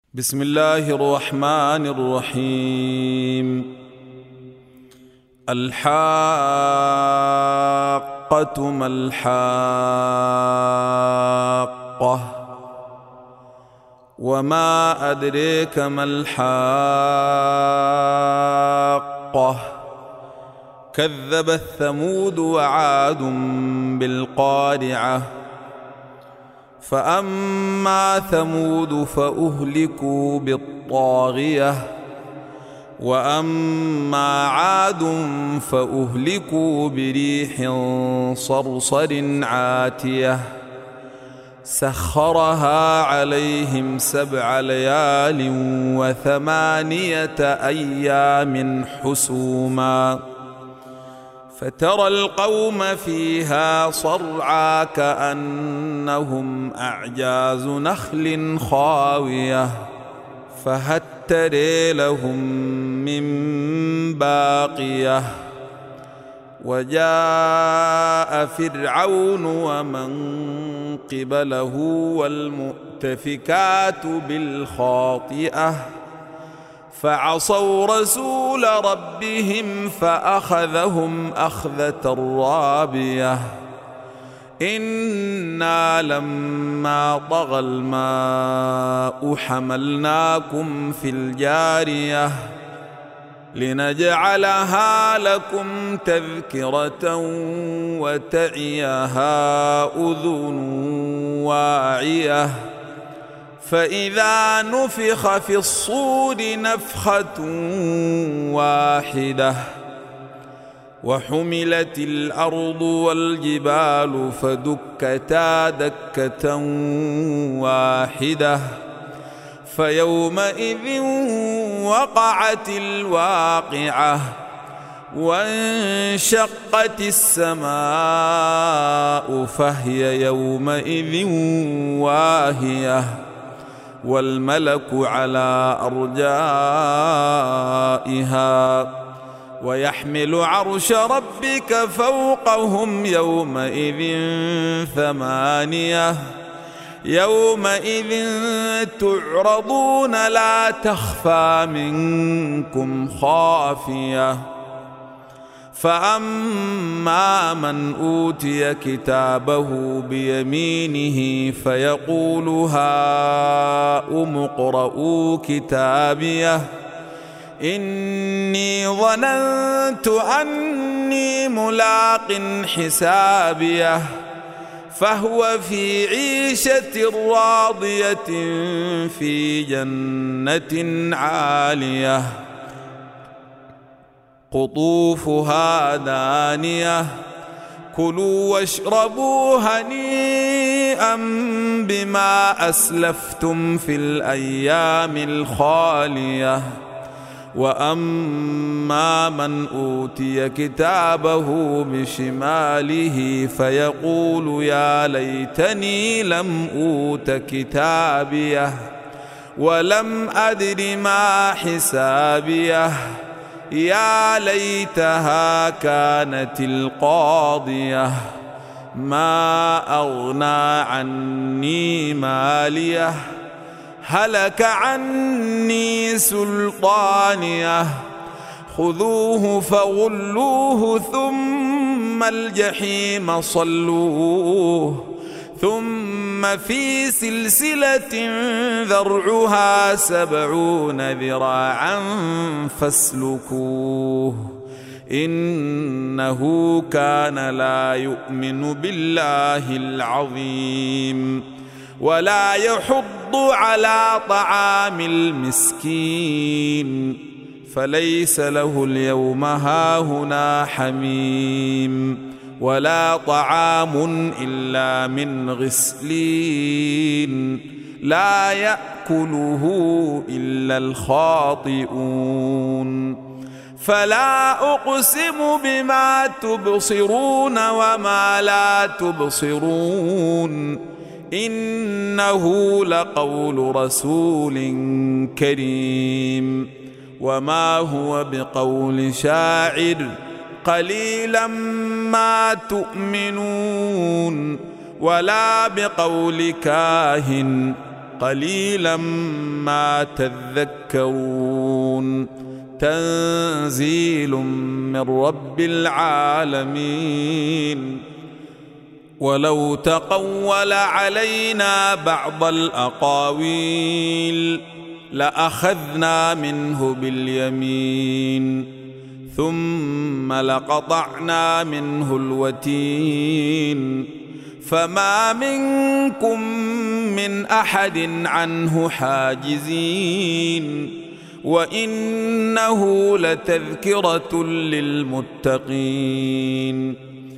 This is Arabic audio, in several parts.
بسم الله الرحمن الرحيم. الحاقة ما الحاقة وما أدريك ما الحاقة كذبت ثمود وعاد بالقارعة فأما ثمود فأهلكوا بالطاغية وأما عاد فأهلكوا بريح صرصر عاتية سخرها عليهم 7 ليال و8 أيام حسوما فترى القوم فيها صرعى كأنهم أعجاز نخل خاوية فهل ترى لهم من باقية وجاء فرعون ومن قبله والمؤتفكات بالخاطئة فعصوا رسول ربهم فأخذهم أخذة رابية إنا لما طغى الماء حملناكم في الجارية لنجعلها لكم تذكرة وتعيها أذن واعية فإذا نفخ في الصور نفخة واحدة وحملت الأرض والجبال فدكتا دكة واحدة فيومئذ وقعت الواقعة وانشقت السماء فهي يومئذ واهية والملك على أرجائها ويحمل عرش ربك فوقهم يومئذ 8 يومئذ تعرضون لا تخفى منكم خافية فأما من أوتي كتابه بيمينه فيقول هاؤم اقرءوا كتابيه إني ظننت أني ملاق حسابيه فهو في عيشة راضية في جنة عالية قطوفها دانية كلوا واشربوا هنيئا بما أسلفتم في الأيام الخالية وأما من أوتي كتابه بشماله فيقول يا ليتني لم أوت كتابيه ولم أدر ما حسابيه يا ليتها كانت القاضية ما أغنى عني ماليه هلك عني سلطانيه خذوه فغلوه ثم الجحيم صلوه ثم في سلسلة ذرعها 70 ذراعا فاسلكوه إنه كان لا يؤمن بالله العظيم ولا يحض على طعام المسكين فليس له اليوم هاهنا حميم ولا طعام إلا من غسلين لا يأكله إلا الخاطئون فلا أقسم بما تبصرون وما لا تبصرون إنه لقول رسول كريم وما هو بقول شاعر قليلا ما تؤمنون ولا بقول كاهن قليلا ما تذكرون تنزيل من رب العالمين ولو تقول علينا بعض الأقاويل لأخذنا منه باليمين ثم لقطعنا منه الوتين فما منكم من أحد عنه حاجزين وإنه لتذكرة للمتقين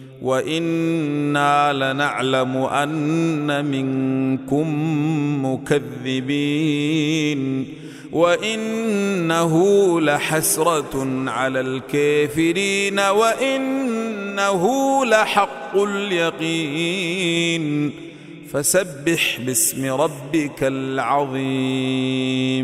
وإنا لنعلم أن منكم مكذبين وإنه لحسرة على الكافرين وإنه لحق اليقين فسبح باسم ربك العظيم.